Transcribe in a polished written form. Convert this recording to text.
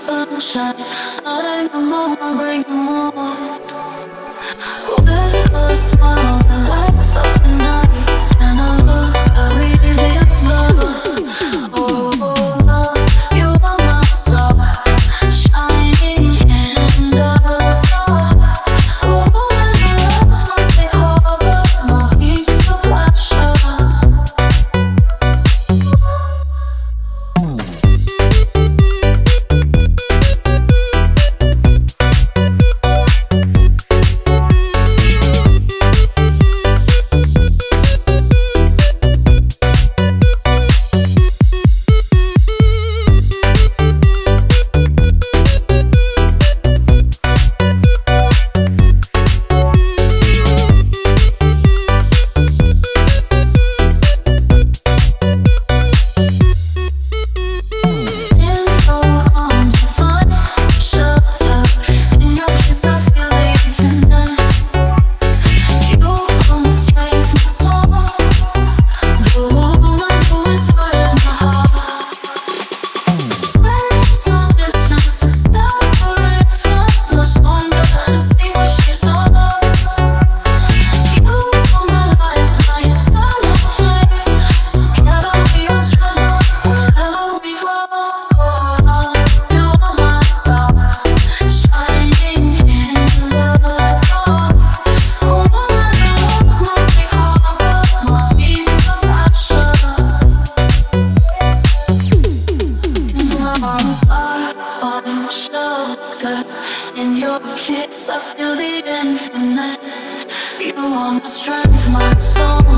sunshine. Light the moment, bring you more. With a smile, the lights of the night, and a look that reveals love. Oh, love, you are my star, shining in the dark. Oh, love, my safe harbor, my peaceful pleasure. In your kiss, I feel the infinite. You are my strength, my soul.